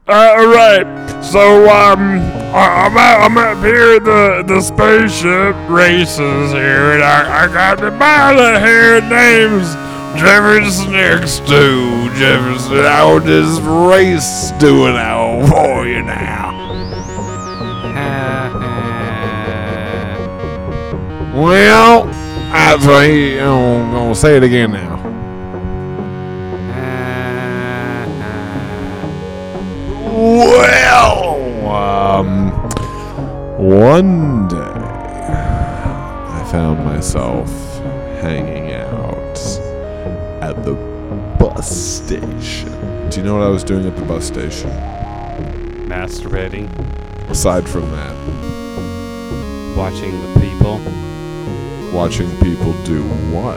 Alright, so, I'm up here at the spaceship races here, and I got the pilot here, name's Jefferson X2. Jefferson, how this race doing out for you now? Well, that's what I'm gonna say it again now. Well, one day I found myself hanging out at the bus station. Do you know what I was doing at the bus station? Masturbating, Aside from that, watching the people, watching people do what?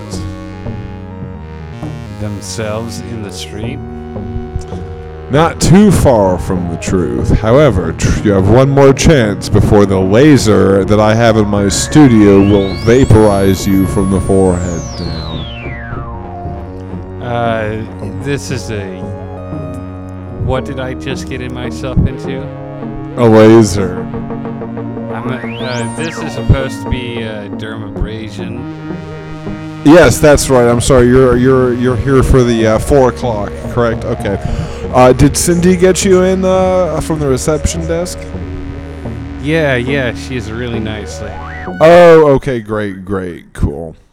themselves in the street. Not too far from the truth. However, you have one more chance before the laser that I have in my studio will vaporize you from the forehead down. This is a. What did I just get myself into? A laser. This is supposed to be dermabrasion. Yes, that's right. I'm sorry. You're here for the 4 o'clock, correct? Okay. Did Cindy get you in from the reception desk? Yeah, she's really nice lady. Oh, okay, great, cool.